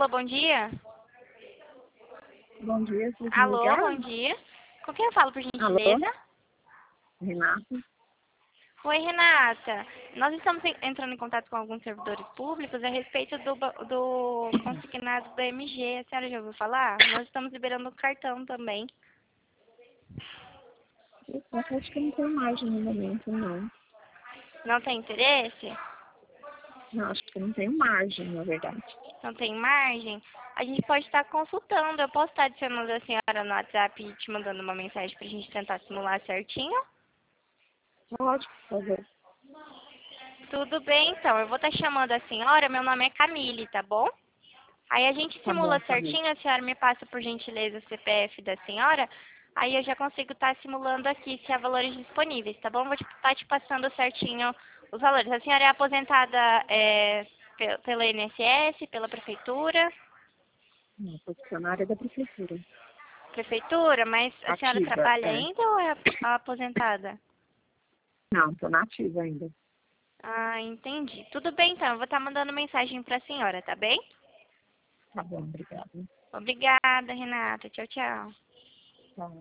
Alô, bom dia. Bom dia, vocês me Alô, ligaram? bom dia. Com quem eu falo, por Alô, gentileza? Renato? Oi, Renata. Nós estamos entrando em contato com alguns servidores públicos a respeito do consignado da MG. A senhora já ouviu falar? Nós estamos liberando o cartão também. Eu acho que não tem imagem no momento, não. Não tem interesse? Não, acho que não tem margem, na verdade. Não tem margem? A gente pode estar consultando. Eu posso estar adicionando a senhora no WhatsApp e te mandando uma mensagem para a gente tentar simular certinho? Pode, por favor. Tudo bem, então. Eu vou estar chamando a senhora. Meu nome é Camille, tá bom? Aí a gente Tá bom, simula tá bom. certinho. A senhora me passa, por gentileza, o CPF da senhora. Aí eu já consigo estar simulando aqui se há valores disponíveis, tá bom? Vou estar te passando certinho os valores. A senhora é aposentada pela INSS, pela prefeitura? Não, sou funcionária da prefeitura. Prefeitura, mas a senhora Ativa, trabalha é. ainda ou é aposentada? Não, tô nativa ainda. Ah, entendi. Tudo bem, então. Eu vou estar mandando mensagem para a senhora, tá bem? Tá bom, obrigada. Obrigada, Renata. Tchau, tchau. Tá.